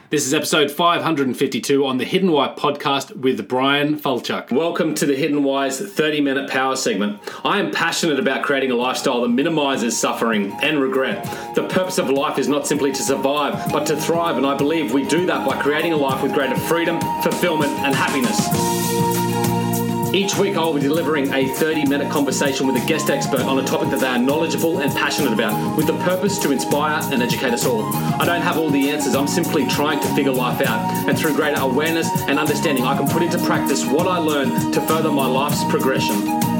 This is episode 552 on the Hidden Why podcast with Brian Falchuk. Welcome to the Hidden Why's 30-minute power segment. I am passionate about creating a lifestyle that minimises suffering and regret. The purpose of life is not simply to survive, but to thrive, and I believe we do that by creating a life with greater freedom, fulfillment, and happiness. Each week I will be delivering a 30-minute conversation with a guest expert on a topic that they are knowledgeable and passionate about, with the purpose to inspire and educate us all. I don't have all the answers, I'm simply trying to figure life out, and through greater awareness and understanding I can put into practice what I learn to further my life's progression.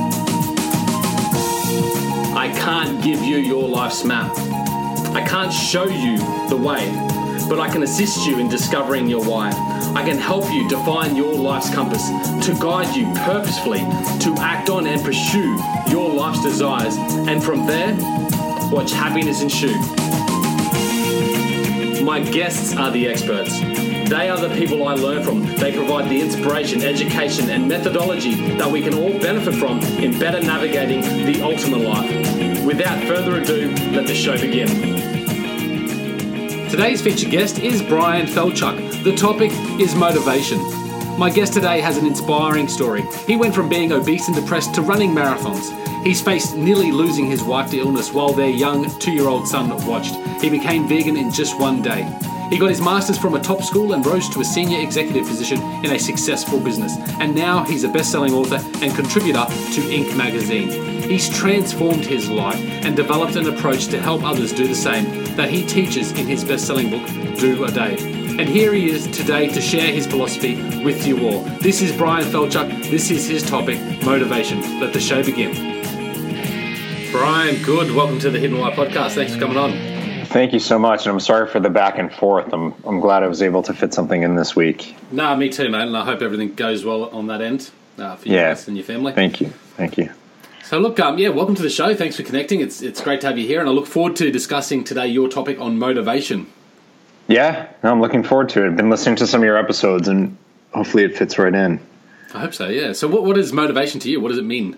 I can't give you your life's map. I can't show you the way, but I can assist you in discovering your why. I can help you define your life's compass, to guide you purposefully to act on and pursue your life's desires, and from there, watch happiness ensue. My guests are the experts. They are the people I learn from. They provide the inspiration, education, and methodology that we can all benefit from in better navigating the ultimate life. Without further ado, let the show begin. Today's featured guest is Brian Falchuk. The topic is motivation. My guest today has an inspiring story. He went from being obese and depressed to running marathons. He's faced nearly losing his wife to illness while their young 2-year-old son watched. He became vegan in just one day. He got his master's from a top school and rose to a senior executive position in a successful business. And now he's a best-selling author and contributor to Inc. magazine. He's transformed his life and developed an approach to help others do the same that he teaches in his best-selling book, Do a Day. And here he is today to share his philosophy with you all. This is Brian Falchuk. This is his topic, motivation. Let the show begin. Brian, good. Welcome to the Hidden Why podcast. Thanks for coming on. Thank you so much, and I'm sorry for the back and forth. I'm glad I was able to fit something in this week. No, me too, mate, and I hope everything goes well on that end for you guys and your family. Thank you. So look, welcome to the show. Thanks for connecting. It's great to have you here, and I look forward to discussing today your topic on motivation. Yeah, I'm looking forward to it. I've been listening to some of your episodes, and hopefully it fits right in. I hope so, yeah. So what is motivation to you? What does it mean?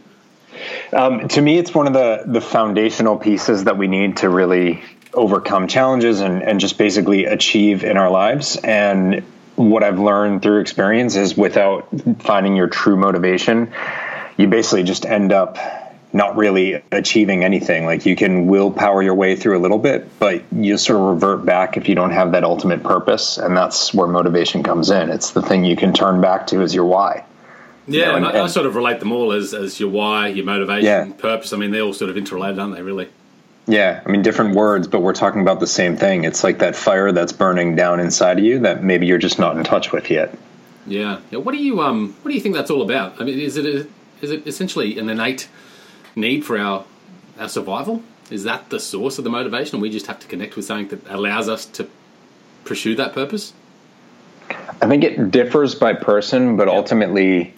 To me, it's one of the foundational pieces that we need to really overcome challenges and just basically achieve in our lives. And what I've learned through experience is without finding your true motivation, you basically just end up not really achieving anything. Like you can willpower your way through a little bit, but you sort of revert back if you don't have that ultimate purpose. And that's where motivation comes in. It's the thing you can turn back to as your why. Yeah, and I sort of relate them all as your why, your motivation, purpose. I mean, they're all sort of interrelated, aren't they, really? Yeah, I mean, different words, but we're talking about the same thing. It's like that fire that's burning down inside of you that maybe you're just not in touch with yet. Yeah. What do you think that's all about? I mean, is it essentially an innate need for our survival? Is that the source of the motivation, and we just have to connect with something that allows us to pursue that purpose? I think it differs by person, but ultimately,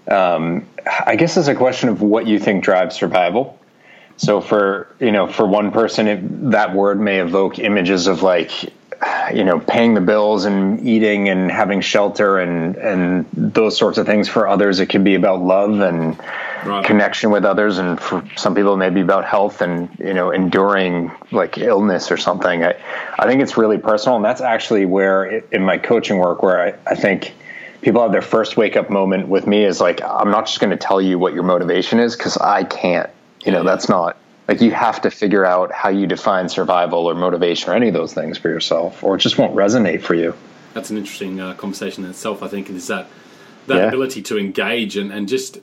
I guess it's a question of what you think drives survival. So for one person, that word may evoke images of paying the bills and eating and having shelter and those sorts of things. For others, it could be about love and connection with others. And for some people, it may be about health and, enduring like illness or something. I think it's really personal. And that's actually where in my coaching work, where I think people have their first wake up moment with me is like, I'm not just going to tell you what your motivation is, because I can't. That's not like, you have to figure out how you define survival or motivation or any of those things for yourself, or it just won't resonate for you. That's an interesting conversation in itself, I think, is that ability to engage and just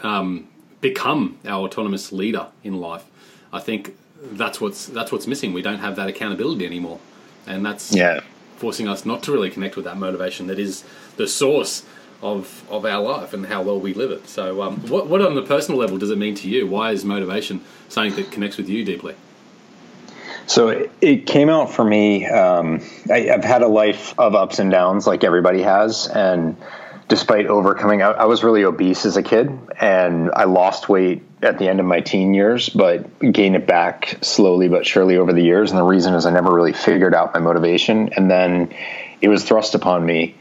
become our autonomous leader in life. I think that's what's missing. We don't have that accountability anymore, and that's forcing us not to really connect with that motivation that is the source of our life and how well we live it. So what on the personal level does it mean to you? Why is motivation something that connects with you deeply? So it came out for me. I've had a life of ups and downs like everybody has. And despite overcoming, I was really obese as a kid, and I lost weight at the end of my teen years, but gained it back slowly but surely over the years. And the reason is I never really figured out my motivation. And then it was thrust upon me.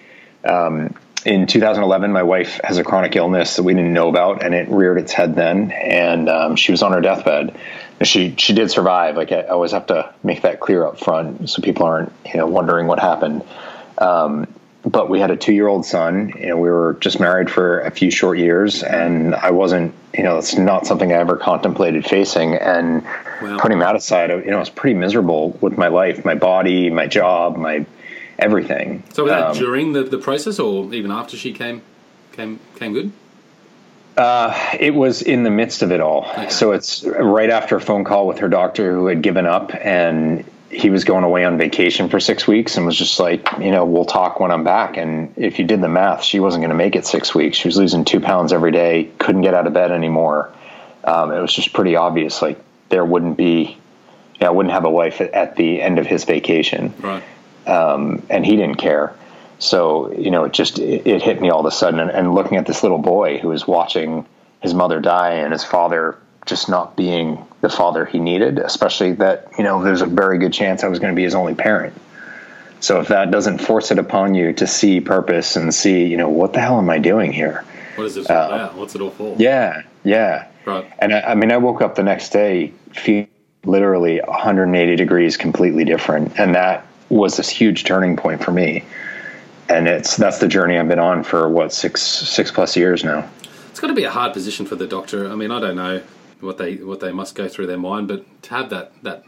In 2011, my wife has a chronic illness that we didn't know about, and it reared its head then. And she was on her deathbed. And she did survive. Like, I always have to make that clear up front so people aren't wondering what happened. But we had a 2-year-old son. We were just married for a few short years, and I wasn't, it's not something I ever contemplated facing. And putting that aside, I was pretty miserable with my life, my body, my job, my everything. So was that during the process, or even after she came good? It was in the midst of it all. Okay. So it's right after a phone call with her doctor, who had given up, and he was going away on vacation for 6 weeks, and was just like, we'll talk when I'm back. And if you did the math, she wasn't going to make it 6 weeks. She was losing 2 pounds every day, couldn't get out of bed anymore. It was just pretty obvious, like there wouldn't be, I wouldn't have a wife at the end of his vacation. Right. And he didn't care. So, it hit me all of a sudden. And looking at this little boy who was watching his mother die and his father just not being the father he needed, especially that, there's a very good chance I was going to be his only parent. So if that doesn't force it upon you to see purpose and see, what the hell am I doing here? What is this all about? What's it all for? Yeah. Right. And I woke up the next day feeling literally 180 degrees completely different. And that was this huge turning point for me. And that's the journey I've been on for six plus years now. It's got to be a hard position for the doctor. I mean, I don't know what they must go through their mind, but to have that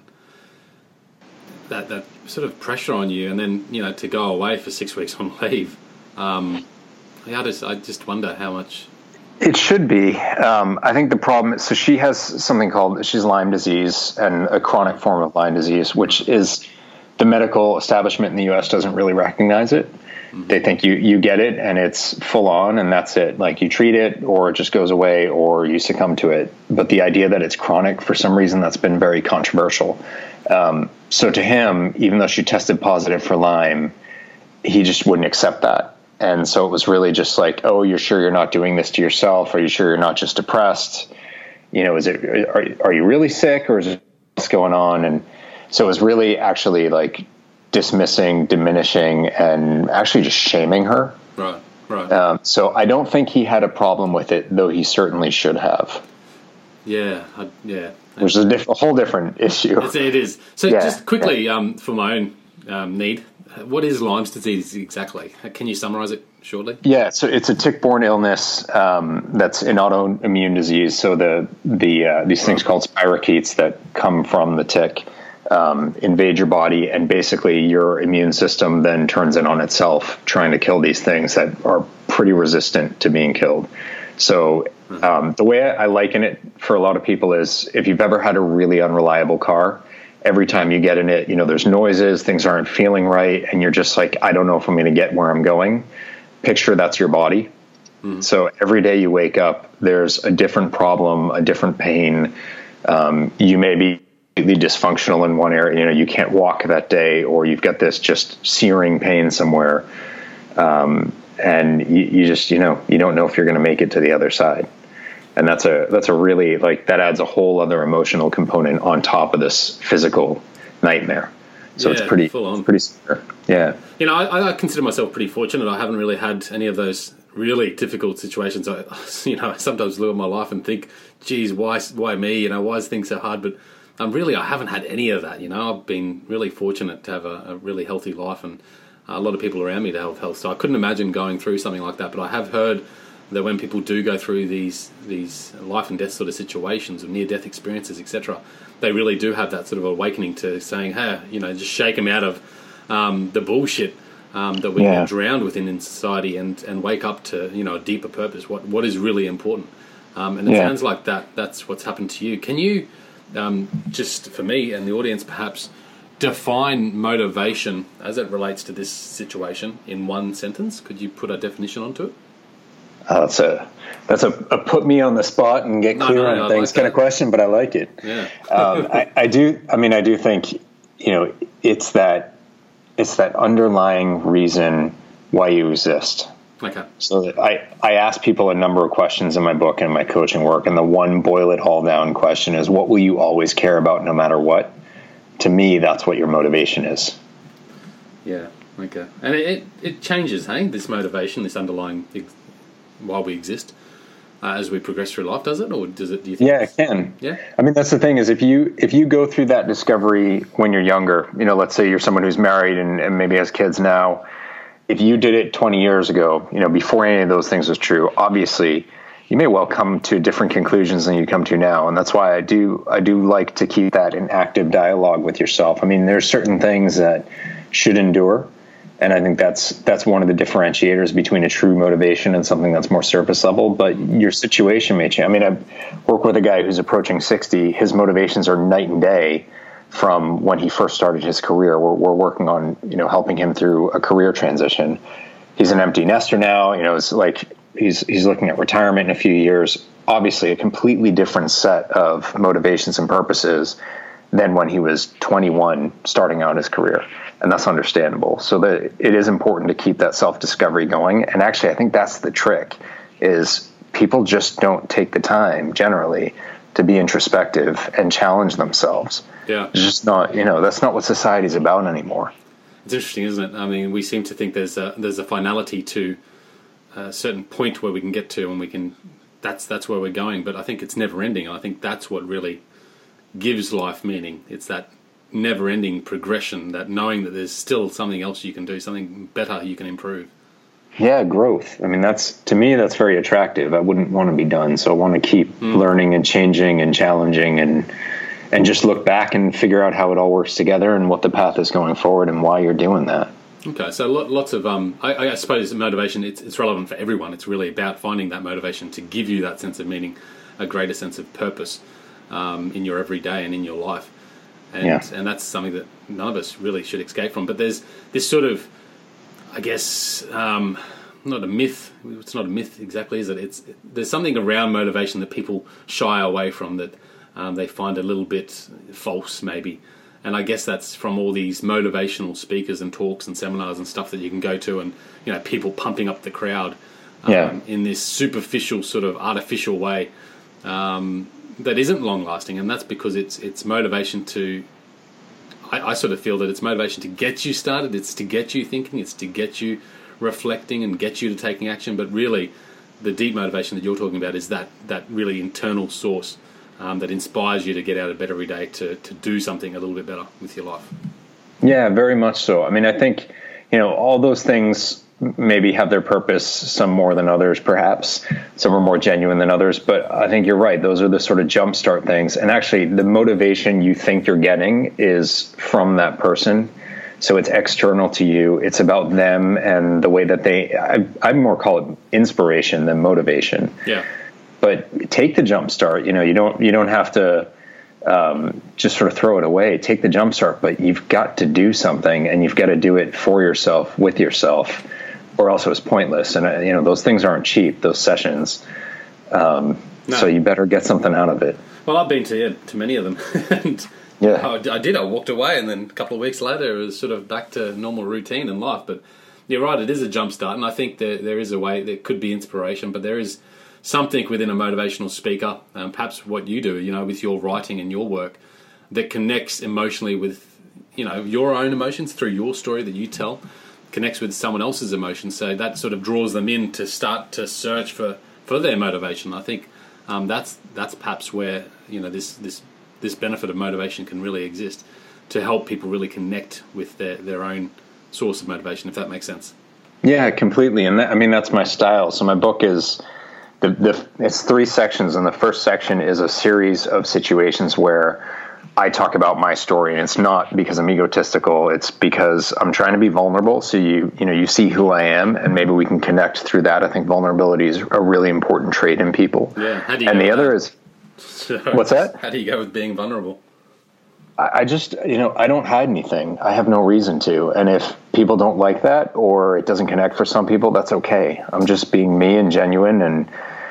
sort of pressure on you, and then to go away for 6 weeks on leave. I just wonder how much. It should be. I think the problem is, so she has something she's Lyme disease, and a chronic form of Lyme disease, which is the medical establishment in the U.S. doesn't really recognize it. They think you get it and it's full on and that's it. Like you treat it or it just goes away or you succumb to it. But the idea that it's chronic, for some reason, that's been very controversial. So to him, even though she tested positive for Lyme, he just wouldn't accept that. And so it was really just like, oh, you're sure you're not doing this to yourself? Are you sure you're not just depressed? Are you really sick, or is it what's going on? And so it was really actually like dismissing, diminishing, and actually just shaming her. Right. So I don't think he had a problem with it, though he certainly should have. Yeah. Which is a whole different issue. It is. So just quickly, for my own need, what is Lyme's disease exactly? Can you summarize it shortly? Yeah, so it's a tick-borne illness that's an autoimmune disease. So these things called spirochetes that come from the tick invade your body, and basically your immune system then turns in on itself, trying to kill these things that are pretty resistant to being killed. So the way I liken it for a lot of people is, if you've ever had a really unreliable car, every time you get in it, there's noises, things aren't feeling right, and you're just like, I don't know if I'm going to get where I'm going. Picture that's your body. So every day you wake up, there's a different problem, a different pain. You may be completely dysfunctional in one area, you can't walk that day, or you've got this just searing pain somewhere. And you just, you don't know if you're going to make it to the other side. And that's a really, like, that adds a whole other emotional component on top of this physical nightmare. So it's pretty full on. Pretty severe. Yeah. I consider myself pretty fortunate. I haven't really had any of those really difficult situations. I sometimes look at my life and think, geez, why me? Why is things so hard? But I haven't had any of that. I've been really fortunate to have a really healthy life, and a lot of people around me to have health. So I couldn't imagine going through something like that. But I have heard that when people do go through these life and death sort of situations, or near-death experiences, etc., they really do have that sort of awakening to saying, hey, just shake them out of the bullshit that we get drowned within in society, and wake up to a deeper purpose. What is really important? And it sounds like that's what's happened to you. Can you just for me and the audience perhaps define motivation as it relates to this situation in one sentence? Could you put a definition onto it? That's a put me on the spot and get clear on things kind of question, but I like it. Yeah. I do think, it's that underlying reason why you exist. Okay. So I ask people a number of questions in my book and my coaching work, and the one boil it all down question is, what will you always care about no matter what? To me, that's what your motivation is. Yeah. Okay. And it changes, hey? This motivation, this underlying why we exist, as we progress through life, does it, or does it? Do you think? Yeah, it can. Yeah. I mean, that's the thing is, if you go through that discovery when you're younger, let's say you're someone who's married and maybe has kids now, if you did it 20 years ago, before any of those things was true, obviously you may well come to different conclusions than you come to now. And that's why I do like to keep that in active dialogue with yourself. I mean, there's certain things that should endure. And I think that's one of the differentiators between a true motivation and something that's more surface level. But your situation may change. I mean, I work with a guy who's approaching 60. His motivations are night and day from when he first started his career. We're working on, helping him through a career transition. He's an empty nester now. It's like he's looking at retirement in a few years. Obviously, a completely different set of motivations and purposes than when he was 21 starting out his career. And that's understandable. So that it is important to keep that self-discovery going. And actually, I think that's the trick, is people just don't take the time generally to be introspective and challenge themselves. Yeah. It's just not, that's not what society's about anymore. It's interesting, isn't it? I mean, we seem to think there's a finality to a certain point where we can get to, and that's where we're going. But I think it's never ending. I think that's what really gives life meaning. It's that never-ending progression, that knowing that there's still something else you can do, something better you can improve. Yeah, growth. I mean, to me, that's very attractive. I wouldn't want to be done. So I want to keep learning and changing and challenging and just look back and figure out how it all works together and what the path is going forward and why you're doing that. Okay, so lots of, I suppose motivation, it's relevant for everyone. It's really about finding that motivation to give you that sense of meaning, a greater sense of purpose in your everyday and in your life. And that's something that none of us really should escape from. But there's this sort of, I guess, not a myth. It's not a myth exactly, is it? There's something around motivation that people shy away from, that they find a little bit false, maybe. And I guess that's from all these motivational speakers and talks and seminars and stuff that you can go to, and people pumping up the crowd in this superficial, sort of artificial way. That isn't long-lasting, and that's because it's motivation to... I sort of feel that it's motivation to get you started, it's to get you thinking, it's to get you reflecting and get you to taking action, but really the deep motivation that you're talking about is that really internal source that inspires you to get out of bed every day to do something a little bit better with your life. Yeah, very much so. I mean, I think, all those things maybe have their purpose, some more than others, perhaps. Some are more genuine than others. But I think you're right. Those are the sort of jumpstart things. And actually, the motivation you think you're getting is from that person. So it's external to you. It's about them and the way that I more call it inspiration than motivation. Yeah. But take the jumpstart. You don't have to just sort of throw it away. Take the jumpstart, but you've got to do something, and you've got to do it for yourself, with yourself, or else it's pointless. And those things aren't cheap, those sessions. No. So you better get something out of it. Well, I've been to many of them, and I did. I walked away, and then a couple of weeks later, it was sort of back to normal routine in life. But you're right; it is a jumpstart, and I think there is a way. There could be inspiration, but there is something within a motivational speaker, perhaps what you do, with your writing and your work, that connects emotionally with, your own emotions through your story that you tell, connects with someone else's emotions. So that sort of draws them in to start to search for their motivation. I think that's perhaps where, this benefit of motivation can really exist, to help people really connect with their own source of motivation, if that makes sense. Yeah, completely. And that's my style. So my book is... it's 3 sections, and the first section is a series of situations where I talk about my story, and it's not because I'm egotistical. It's because I'm trying to be vulnerable, so you see who I am, and maybe we can connect through that. I think vulnerability is a really important trait in people. Yeah. How do you and go the other that? Is what's that? How do you go with being vulnerable? I just, I don't hide anything. I have no reason to. And if people don't like that, or it doesn't connect for some people, that's okay. I'm just being me and genuine, and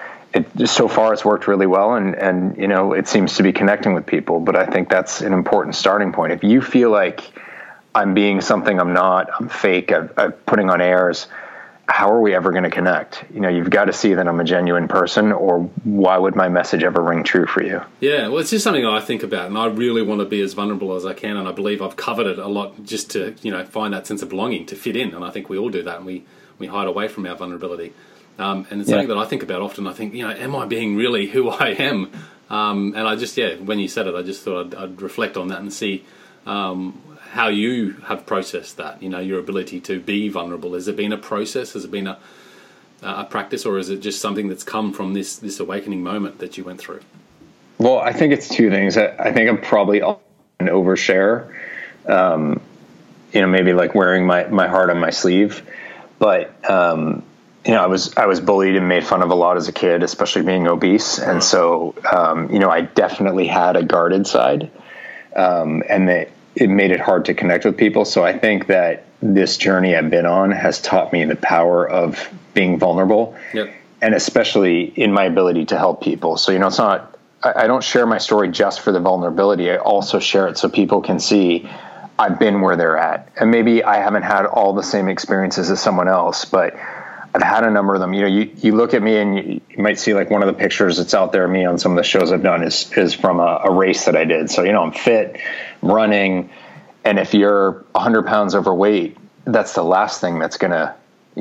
so far it's worked really well, and it seems to be connecting with people. But I think that's an important starting point. If you feel like I'm being something I'm not, I'm fake, I'm putting on airs, how are we ever going to connect? You've got to see that I'm a genuine person, or why would my message ever ring true for you? Yeah, well, it's just something I think about, and I really want to be as vulnerable as I can, and I believe I've covered it a lot just to, find that sense of belonging, to fit in, and I think we all do that, and we hide away from our vulnerability. And it's something that I think about often. I think, am I being really who I am? And I just, when you said it, I just thought I'd reflect on that and see how you have processed that, your ability to be vulnerable. Has it been a process? Has it been a practice, or is it just something that's come from this awakening moment that you went through? Well, I think it's two things. I think I'm probably an overshare, maybe like wearing my heart on my sleeve, but, I was bullied and made fun of a lot as a kid, especially being obese. And so, I definitely had a guarded side, and that it made it hard to connect with people. So I think that this journey I've been on has taught me the power of being vulnerable, and especially in my ability to help people. So, it's not, I don't share my story just for the vulnerability. I also share it so people can see I've been where they're at. And maybe I haven't had all the same experiences as someone else, but I've had a number of them. You look at me and you might see like one of the pictures that's out there of me on some of the shows I've done is from a race that I did. So, I'm fit, I'm running. And if you're 100 pounds overweight, that's the last thing that's gonna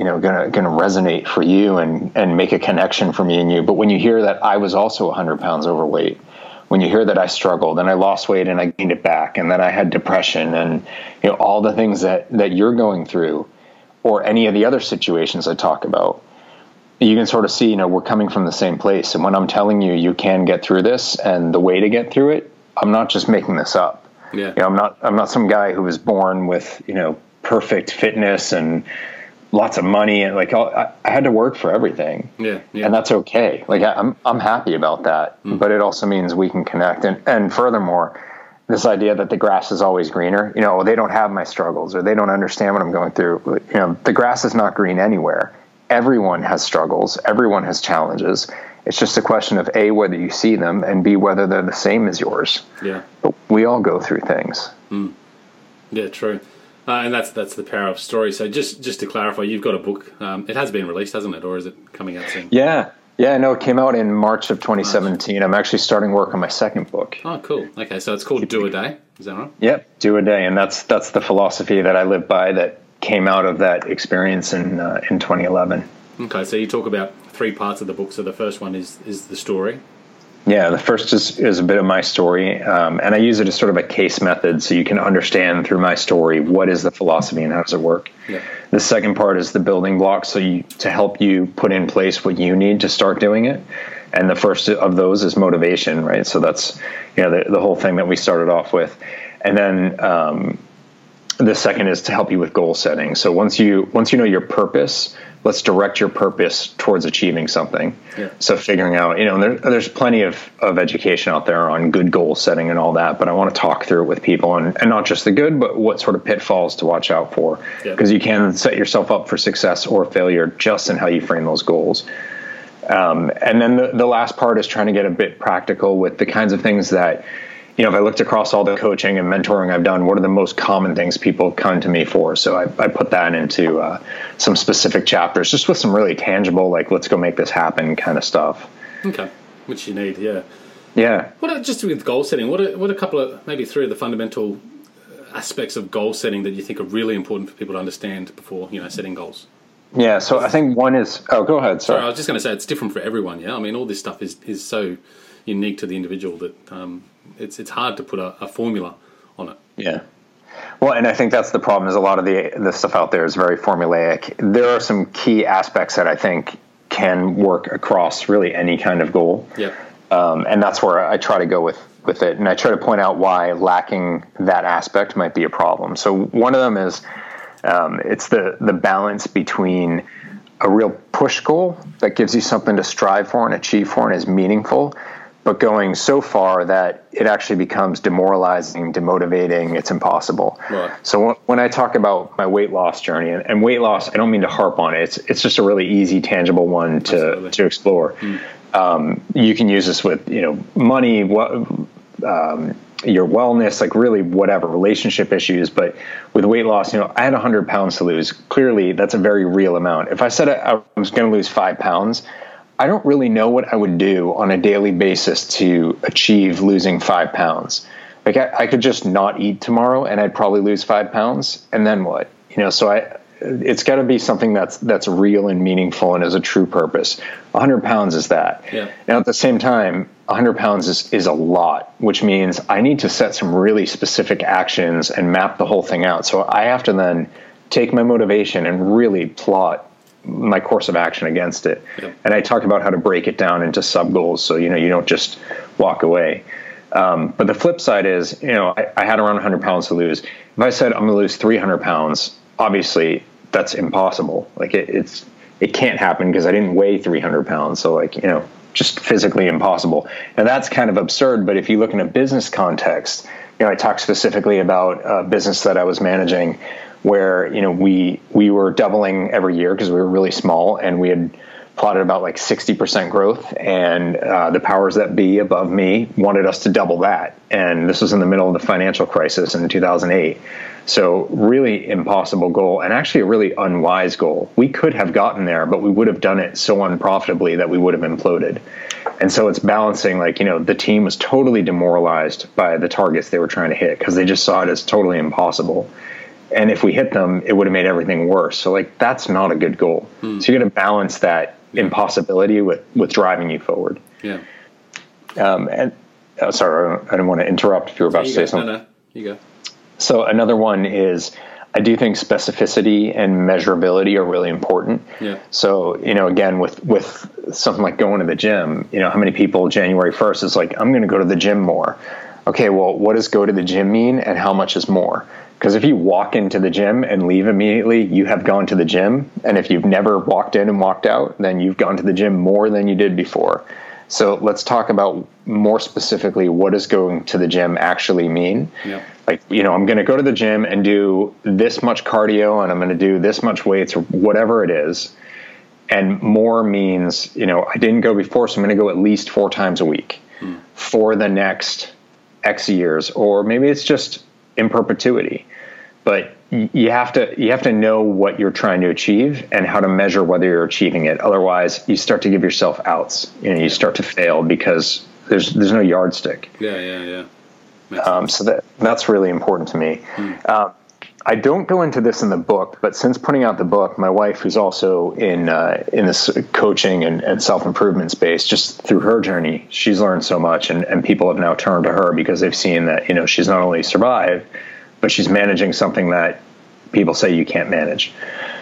resonate for you and make a connection for me and you. But when you hear that I was also 100 pounds overweight, when you hear that I struggled and I lost weight and I gained it back, and that I had depression and, all the things that you're going through, or any of the other situations I talk about, you can sort of see, we're coming from the same place. And when I'm telling you, you can get through this, and the way to get through it, I'm not just making this up. Yeah. I'm not some guy who was born with, perfect fitness and lots of money. And I had to work for everything. Yeah. And that's okay. I'm happy about that, but it also means we can connect. And furthermore, this idea that the grass is always greener, they don't have my struggles, or they don't understand what I'm going through. The grass is not green anywhere. Everyone has struggles. Everyone has challenges. It's just a question of A, whether you see them, and B, whether they're the same as yours. Yeah. But we all go through things. Yeah, true. And that's the power of story. So just to clarify, you've got a book. It has been released, hasn't it? Or is it coming out soon? Yeah, no, it came out in March of 2017. I'm actually starting work on my second book. Oh, cool. Okay, so it's called Do a Day. Is that right? Yep, Do a Day. And that's the philosophy that I live by that came out of that experience in 2011. Okay, so you talk about 3 parts of the book. So the first one is the story. Yeah, the first is a bit of my story, and I use it as sort of a case method so you can understand through my story what is the philosophy and how does it work. Yeah. The second part is the building blocks, to help you put in place what you need to start doing it. And the first of those is motivation, right? So that's the whole thing that we started off with. And then the second is to help you with goal setting. So once you know your purpose, let's direct your purpose towards achieving something. Yeah. So figuring out, there's plenty of education out there on good goal setting and all that, but I want to talk through it with people, and not just the good, but what sort of pitfalls to watch out for, because you can set yourself up for success or failure just in how you frame those goals. And then the last part is trying to get a bit practical with the kinds of things that, if I looked across all the coaching and mentoring I've done, what are the most common things people come to me for? So I put that into some specific chapters, just with some really tangible, let's go make this happen kind of stuff. Okay, which you need, yeah. Yeah. Just with goal setting, what are a couple of, maybe 3 of the fundamental aspects of goal setting that you think are really important for people to understand before, setting goals? Yeah, so I think one is... Oh, go ahead, sorry. I was just going to say it's different for everyone, yeah? I mean, all this stuff is so unique to the individual that... It's hard to put a formula on it. Yeah. Well, and I think that's the problem, is a lot of the stuff out there is very formulaic. There are some key aspects that I think can work across really any kind of goal. Yeah. And that's where I try to go with it. And I try to point out why lacking that aspect might be a problem. So one of them is it's the balance between a real push goal that gives you something to strive for and achieve for and is meaningful, but going so far that it actually becomes demoralizing, demotivating, it's impossible. Right. So when I talk about my weight loss journey, and weight loss, I don't mean to harp on it. It's just a really easy, tangible one to explore. You can use this with, money, your wellness, really whatever, relationship issues. But with weight loss, I had 100 pounds to lose. Clearly, that's a very real amount. If I said I was going to lose 5 pounds, I don't really know what I would do on a daily basis to achieve losing 5 pounds. I could just not eat tomorrow and I'd probably lose 5 pounds. And then what? So it's got to be something that's real and meaningful and has a true purpose. 100 pounds is that. Yeah. Now, at the same time, 100 pounds is a lot, which means I need to set some really specific actions and map the whole thing out. So I have to then take my motivation and really plot my course of action against it. Yep. And I talk about how to break it down into sub goals, so you don't just walk away. But the flip side is, I had around 100 pounds to lose. If I said I'm going to lose 300 pounds, obviously that's impossible. Like it can't happen because I didn't weigh 300 pounds. So just physically impossible. And that's kind of absurd. But if you look in a business context, I talk specifically about a business that I was managing where, we were doubling every year because we were really small, and we had plotted about like 60% growth, and the powers that be above me wanted us to double that. And this was in the middle of the financial crisis in 2008. So really impossible goal, and actually a really unwise goal. We could have gotten there, but we would have done it so unprofitably that we would have imploded. And so it's balancing, the team was totally demoralized by the targets they were trying to hit because they just saw it as totally impossible. And if we hit them, it would have made everything worse. So that's not a good goal. So you're going to balance that impossibility with driving you forward. Yeah. Sorry, I didn't want to interrupt if you were about to say something. No, you go. So another one is, I do think specificity and measurability are really important. Yeah. So, again, with something like going to the gym, how many people January 1st is like, I'm going to go to the gym more. Okay, well, what does go to the gym mean, and how much is more? Because if you walk into the gym and leave immediately, you have gone to the gym. And if you've never walked in and walked out, then you've gone to the gym more than you did before. So let's talk about more specifically, what does going to the gym actually mean? Yeah. I'm going to go to the gym and do this much cardio, and I'm going to do this much weights, or whatever it is. And more means, I didn't go before, so I'm going to go at least 4 times a week for the next X years, or maybe it's just in perpetuity. But you have to know what you're trying to achieve and how to measure whether you're achieving it. Otherwise, you start to give yourself outs. You start to fail because there's no yardstick. Yeah. So that's really important to me. I don't go into this in the book, but since putting out the book, my wife, who's also in this coaching and self-improvement space, just through her journey, she's learned so much, and people have now turned to her because they've seen that, she's not only survived, but she's managing something that people say you can't manage.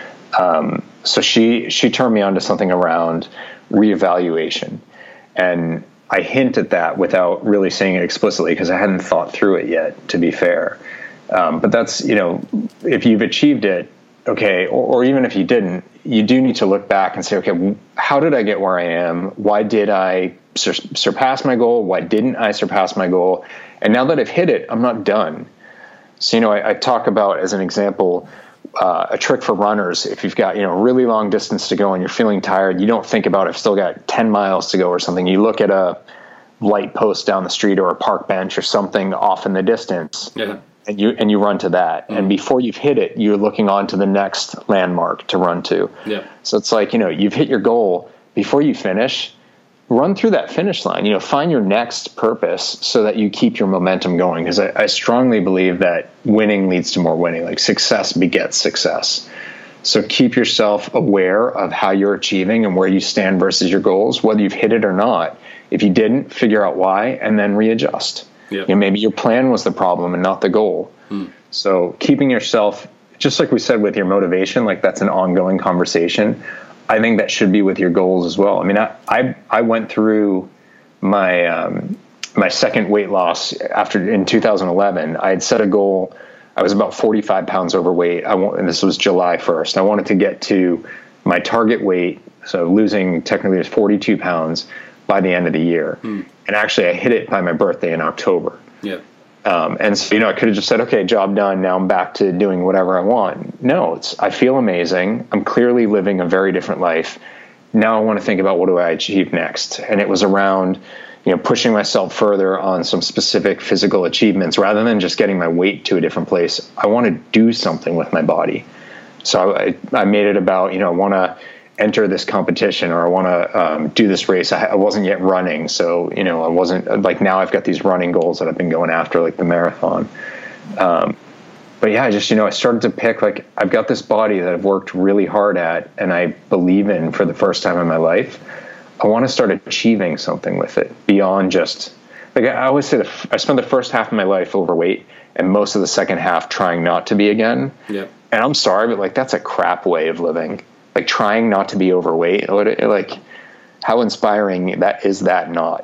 So she turned me on to something around reevaluation. And I hint at that without really saying it explicitly because I hadn't thought through it yet, to be fair. But that's, if you've achieved it, okay, or even if you didn't, you do need to look back and say, okay, how did I get where I am? Why did I surpass my goal? Why didn't I surpass my goal? And now that I've hit it, I'm not done. So, I talk about, as an example, a trick for runners. If you've got, really long distance to go and you're feeling tired, you don't think about, I've still got 10 miles to go or something. You look at a light post down the street or a park bench or something off in the distance. Yeah. And you run to that. And before you've hit it, you're looking on to the next landmark to run to. Yeah. So it's like, you've hit your goal. Before you finish, run through that finish line, find your next purpose so that you keep your momentum going. Because I strongly believe that winning leads to more winning. Like success begets success. So keep yourself aware of how you're achieving and where you stand versus your goals, whether you've hit it or not. If you didn't, figure out why and then readjust. Yep. Maybe your plan was the problem and not the goal. So keeping yourself, just like we said with your motivation, like that's an ongoing conversation. I think that should be with your goals as well. I mean, I went through my my second weight loss in 2011. I had set a goal. I was about 45 pounds overweight. And this was July 1st. I wanted to get to my target weight, so losing technically was 42 pounds by the end of the year. And actually, I hit it by my birthday in October. Yeah. And so, I could have just said, okay, job done. Now I'm back to doing whatever I want. No, I feel amazing. I'm clearly living a very different life. Now I want to think about what do I achieve next? And it was around, pushing myself further on some specific physical achievements rather than just getting my weight to a different place. I want to do something with my body. So I made it about, I want to enter this competition, or I want to do this race. I wasn't yet running. So, I wasn't like, now I've got these running goals that I've been going after, like the marathon. but yeah, I just, I started to pick, like, I've got this body that I've worked really hard at and I believe in for the first time in my life. I want to start achieving something with it beyond just, like, I always say that I spent the first half of my life overweight and most of the second half trying not to be again. Yeah. And I'm sorry, but like, that's a crap way of living. Like, trying not to be overweight, like, how inspiring that is that not,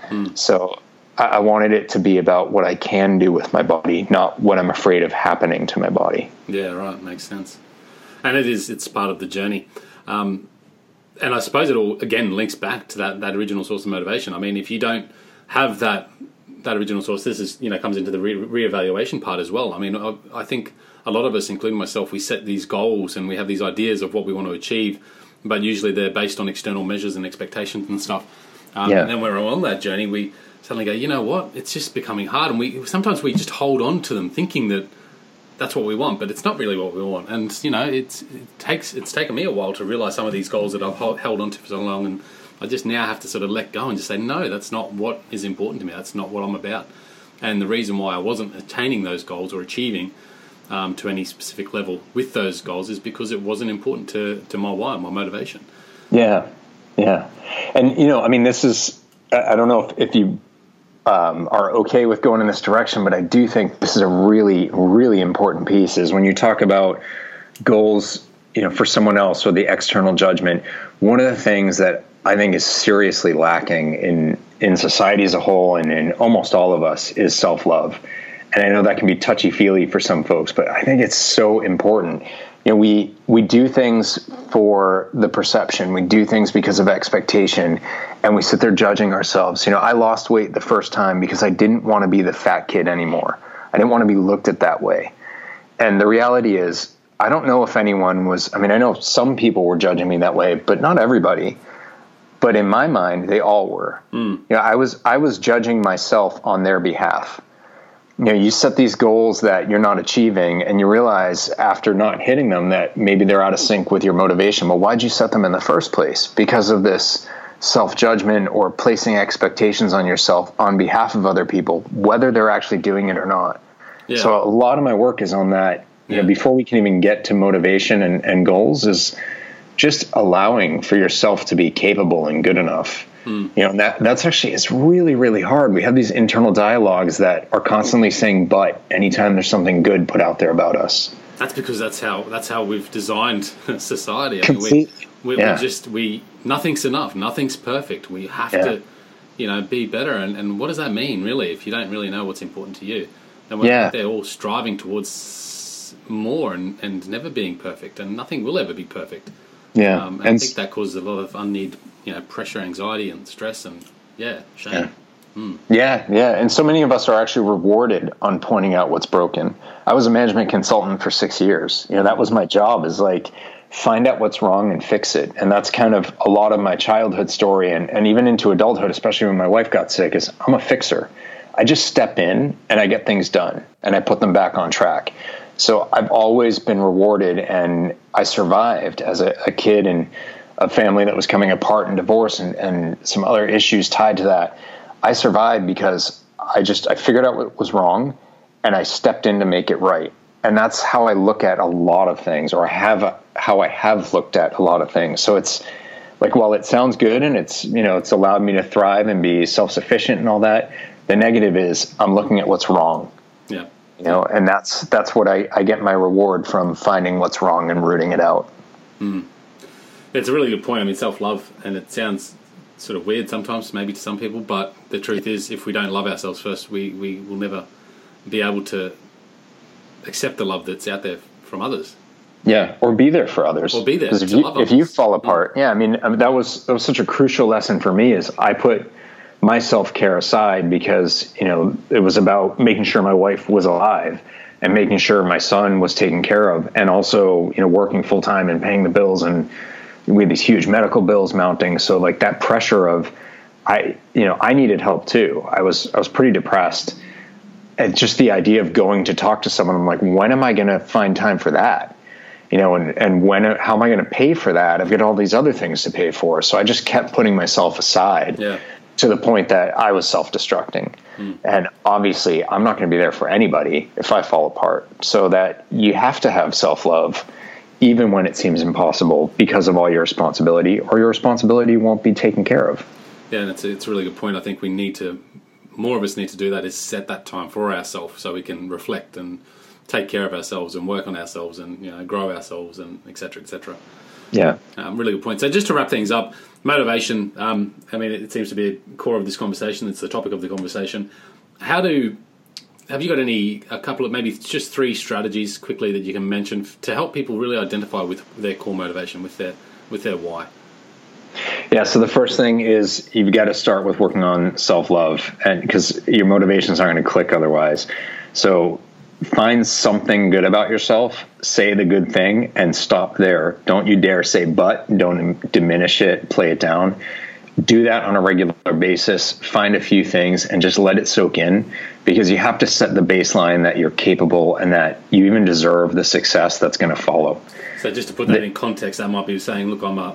So I wanted it to be about what I can do with my body, not what I'm afraid of happening to my body. Yeah, right. Makes sense. And it's part of the journey. And I suppose it all, again, links back to that original source of motivation. I mean, if you don't have that original source, this is, comes into the reevaluation part as well. I mean, I think a lot of us, including myself, we set these goals and we have these ideas of what we want to achieve, but usually they're based on external measures and expectations and stuff. And then when we're on that journey, we suddenly go, you know what, it's just becoming hard. And sometimes we just hold on to them thinking that that's what we want, but it's not really what we want. And, it's taken me a while to realize some of these goals that I've held on to for so long, and I just now have to sort of let go and just say, no, that's not what is important to me. That's not what I'm about. And the reason why I wasn't attaining those goals or achieving to any specific level with those goals is because it wasn't important to my why, my motivation. Yeah. And, I mean, this is, I don't know if you are okay with going in this direction, but I do think this is a really, really important piece, is when you talk about goals, for someone else or the external judgment. One of the things that I think is seriously lacking in society as a whole and in almost all of us is self-love. And I know that can be touchy-feely for some folks, but I think it's so important. We do things for the perception. We do things because of expectation, and we sit there judging ourselves. I lost weight the first time because I didn't want to be the fat kid anymore. I didn't want to be looked at that way. And the reality is, I don't know if anyone was, I know some people were judging me that way, but not everybody. But in my mind, they all were. I was judging myself on their behalf. You set these goals that you're not achieving, and you realize after not hitting them that maybe they're out of sync with your motivation. Well, why'd you set them in the first place? Because of this self-judgment or placing expectations on yourself on behalf of other people, whether they're actually doing it or not. Yeah. So a lot of my work is on that. Before we can even get to motivation and goals, is just allowing for yourself to be capable and good enough. And that's actually, it's really, really hard. We have these internal dialogues that are constantly saying, but anytime there's something good put out there about us. That's because that's how we've designed society. Nothing's enough. Nothing's perfect. We have to, be better. And what does that mean, really, if you don't really know what's important to you? And they're all striving towards more and never being perfect, and nothing will ever be perfect. And I think that causes a lot of unneeded, pressure, anxiety, and stress, and shame. And so many of us are actually rewarded on pointing out what's broken. I was a management consultant for 6 years. That was my job, is like, find out what's wrong and fix it. And that's kind of a lot of my childhood story, and even into adulthood, especially when my wife got sick, is I'm a fixer. I just step in and I get things done and I put them back on track. So I've always been rewarded, and I survived as a kid in a family that was coming apart and divorce and some other issues tied to that. I survived because I figured out what was wrong, and I stepped in to make it right. And that's how I look at a lot of things, or how I have looked at a lot of things. So it's like, while it sounds good and it's allowed me to thrive and be self-sufficient and all that, the negative is I'm looking at what's wrong. Yeah. And that's what I get my reward from, finding what's wrong and rooting it out. It's a really good point. Self-love, and it sounds sort of weird sometimes, maybe to some people, but the truth is, if we don't love ourselves first, we will never be able to accept the love that's out there from others. Yeah, or be there for others. Or be there to love others. If you fall apart, that was such a crucial lesson for me, is I put my self-care aside because, it was about making sure my wife was alive and making sure my son was taken care of, and also, working full time and paying the bills, and we had these huge medical bills mounting. So like that pressure of, I needed help too. I was pretty depressed, and just the idea of going to talk to someone, I'm like, when am I going to find time for that? And how am I going to pay for that? I've got all these other things to pay for. So I just kept putting myself aside. Yeah. To the point that I was self-destructing. And obviously, I'm not going to be there for anybody if I fall apart. So that you have to have self-love, even when it seems impossible, because of all your responsibility, or your responsibility won't be taken care of. Yeah, and it's a really good point. I think more of us need to do that, is set that time for ourselves so we can reflect and take care of ourselves and work on ourselves and grow ourselves and et cetera, et cetera. Yeah. Really good point. So just to wrap things up, motivation, it seems to be a core of this conversation. It's the topic of the conversation. Have you got a couple of, maybe just 3 strategies quickly that you can mention to help people really identify with their core motivation, with their why? Yeah, so the first thing is you've got to start with working on self-love, and because your motivations aren't going to click otherwise. So find something good about yourself, say the good thing, and stop there. Don't you dare say but, don't diminish it, play it down. Do that on a regular basis. Find a few things and just let it soak in, because you have to set the baseline that you're capable and that you even deserve the success that's going to follow. So just to put that in context, that might be saying, look, I'm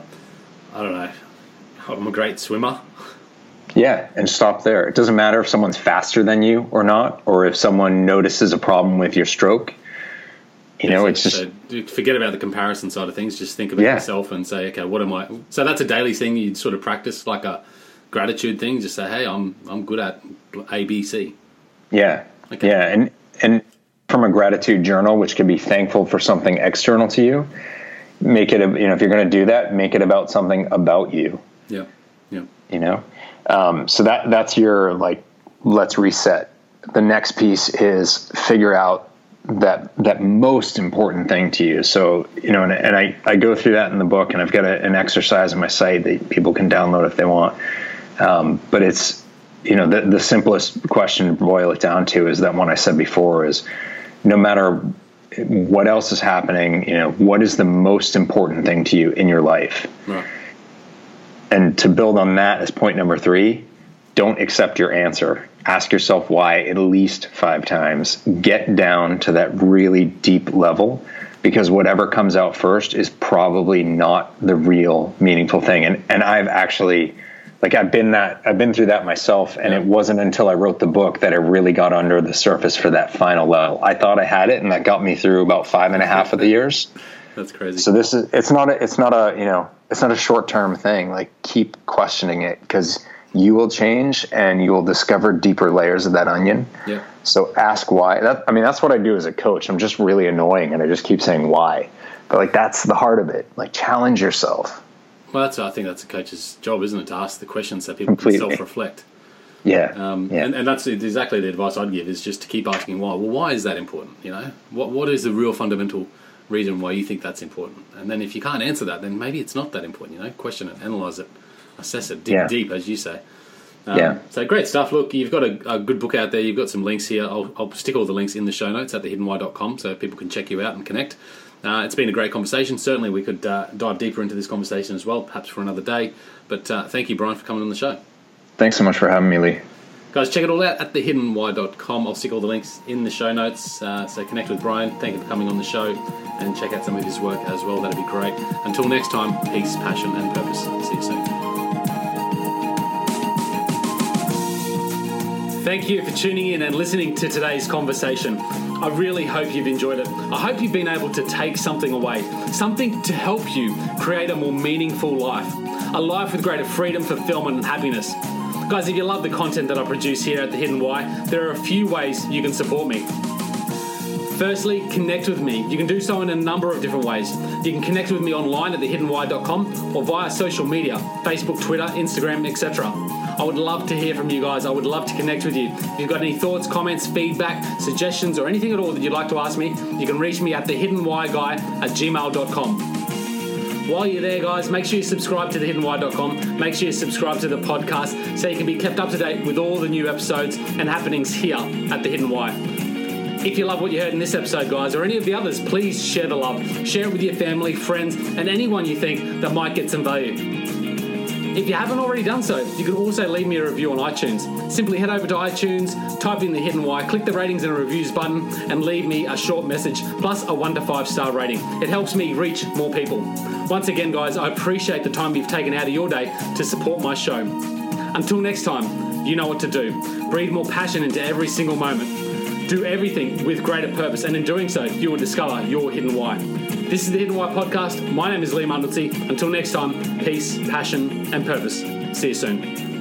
a great swimmer. Yeah, and stop there. It doesn't matter if someone's faster than you or not, or if someone notices a problem with your stroke. It's just... So forget about the comparison side of things. Just think about yourself and say, okay, what am I... So that's a daily thing you'd sort of practice, like a gratitude thing. Just say, hey, I'm good at A, B, C. Yeah. Okay. Yeah, and from a gratitude journal, which could be thankful for something external to you, make it, if you're going to do that, make it about something about you. Yeah. So that's your, let's reset. The next piece is figure out that most important thing to you. So, and I go through that in the book, and I've got an exercise on my site that people can download if they want. But it's, the simplest question to boil it down to is that one I said before, is no matter what else is happening, what is the most important thing to you in your life? Right. And to build on that as point number 3, don't accept your answer. Ask yourself why at least 5 times. Get down to that really deep level, because whatever comes out first is probably not the real meaningful thing. And I've actually, I've been through that myself, and it wasn't until I wrote the book that I really got under the surface for that final level. I thought I had it, and that got me through about 5.5 of the years. That's crazy. So it's not a short-term thing. Keep questioning it, because you will change and you will discover deeper layers of that onion. Yeah. So ask why. That's what I do as a coach. I'm just really annoying, and I just keep saying why. But that's the heart of it. Challenge yourself. Well, I think that's a coach's job, isn't it, to ask the questions so people can self-reflect. Yeah. And that's exactly the advice I'd give, is just to keep asking why. Well, why is that important? What is the real fundamental reason why you think that's important? And then if you can't answer that, then maybe it's not that important. Question it, analyze it, assess it, dig deep, as you say. So great stuff. Look, you've got a good book out there. You've got some links here. I'll stick all the links in the show notes at thehiddenwhy.com so people can check you out and connect. It's been a great conversation. Certainly we could dive deeper into this conversation as well, perhaps for another day. But thank you, Brian, for coming on the show. Thanks so much for having me, Lee. Guys, check it all out at thehiddenwhy.com. I'll stick all the links in the show notes. So connect with Brian. Thank you for coming on the show, and check out some of his work as well. That'd be great. Until next time, peace, passion, and purpose. See you soon. Thank you for tuning in and listening to today's conversation. I really hope you've enjoyed it. I hope you've been able to take something away, something to help you create a more meaningful life, a life with greater freedom, fulfillment, and happiness. Guys, if you love the content that I produce here at The Hidden Why, there are a few ways you can support me. Firstly, connect with me. You can do so in a number of different ways. You can connect with me online at thehiddenwhy.com or via social media, Facebook, Twitter, Instagram, etc. I would love to hear from you guys. I would love to connect with you. If you've got any thoughts, comments, feedback, suggestions, or anything at all that you'd like to ask me, you can reach me at thehiddenwhyguy@gmail.com. While you're there, guys, make sure you subscribe to thehiddenwhy.com. Make sure you subscribe to the podcast so you can be kept up to date with all the new episodes and happenings here at The Hidden Why. If you love what you heard in this episode, guys, or any of the others, please share the love. Share it with your family, friends, and anyone you think that might get some value. If you haven't already done so, you can also leave me a review on iTunes. Simply head over to iTunes, type in The Hidden Why, click the ratings and reviews button, and leave me a short message, plus a 1 to 5 star rating. It helps me reach more people. Once again, guys, I appreciate the time you've taken out of your day to support my show. Until next time, you know what to do. Breathe more passion into every single moment. Do everything with greater purpose, and in doing so, you will discover your hidden why. This is the Hidden Why Podcast. My name is Liam Arnoldson. Until next time, peace, passion, and purpose. See you soon.